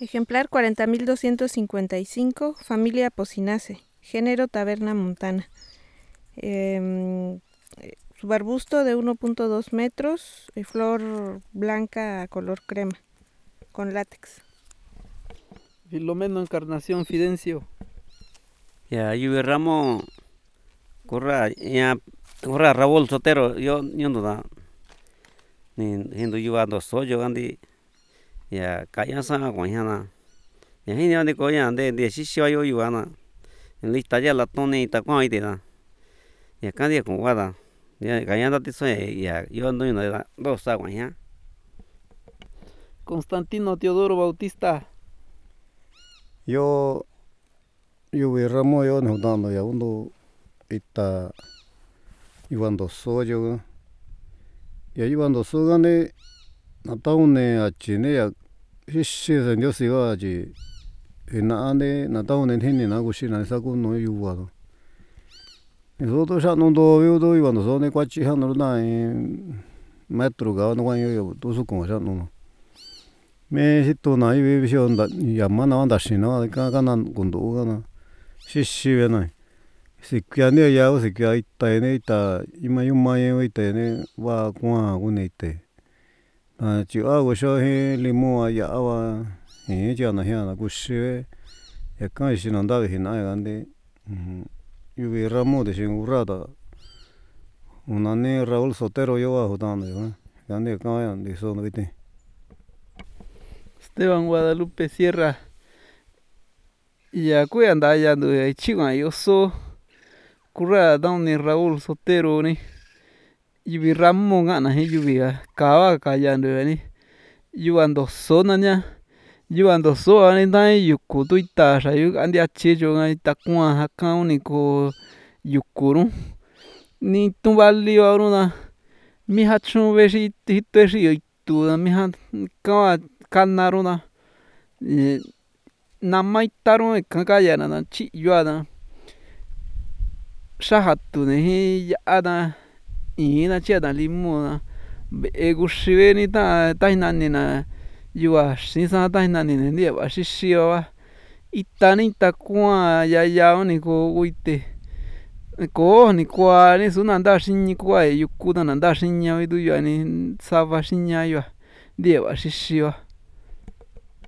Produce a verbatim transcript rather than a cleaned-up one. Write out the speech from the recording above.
Ejemplar cuarenta mil doscientos cincuenta y cinco, familia Pocinaceae, género Taberna montana. Eh, subarbusto de uno punto dos metros, y flor blanca a color crema, con látex. Filomeno Encarnación Fidencio. Ya, yo ramo corra ya corra Raúl Sotero yo yo no da ni hindu yo ando soy yo andi ya kaya sa guayana ya hini andi koya ande de shisho yo yo ana en lista ya la tone ta kwa ide da ya kandi con guada ya kaya anda tiso ya yo ando no da dos sa guaya. Constantino Teodoro Bautista. Yo yo vi ramo yo no dando ya uno ita iwando soyo ya iwando sogane nataune achine ya hishi se ndio siwa ji ina ande nataune hini na gushi na saku no yuwa eso to sha no do yo do iwando so ne kwachi ha no na metro ga no yo yo to su con sha no me hito na i vi shio nda yama na nda shi na ka ka na kundu ga na shishi ve na sikia ne ya o sikia ita ne ita ima yuma ye ita ne wa kwa une ite a chi a go sho he limu ya wa he ja na ya na ku shi ya ka shi na nda ve na ya ande yu vi ramo de shin urada una ne Raúl Sotero yo wa jodando yo ande ka ya de so no viste. Esteban Guadalupe Sierra. Ya kuya nda ya ndo ya chiwa yo so kurra dauni Raúl Sotero ni yuvi ramo ngana he yuvi ka ka ya ndo ni yuando so na nya yuando so ani nda yuku tuita xa yu andi achi yo ita kuan ja kan uni ko yuku ru ni tuvali ba runa mi ja chun vexi jitue xi itu mi ja ka kana runa nama itaru ka ka ya na chi yua na xra jatu ni ya na ina chia na limu na be guxi be ni ta ta jina ni na yua xin sa ta jina ni nde ba xixi ba ita ni ta kuan ya ya uni ko uite ko ni kua ni su na nda xini kua yuku na nda xiña du yua ni sava xiña yua nde ba xixi ba.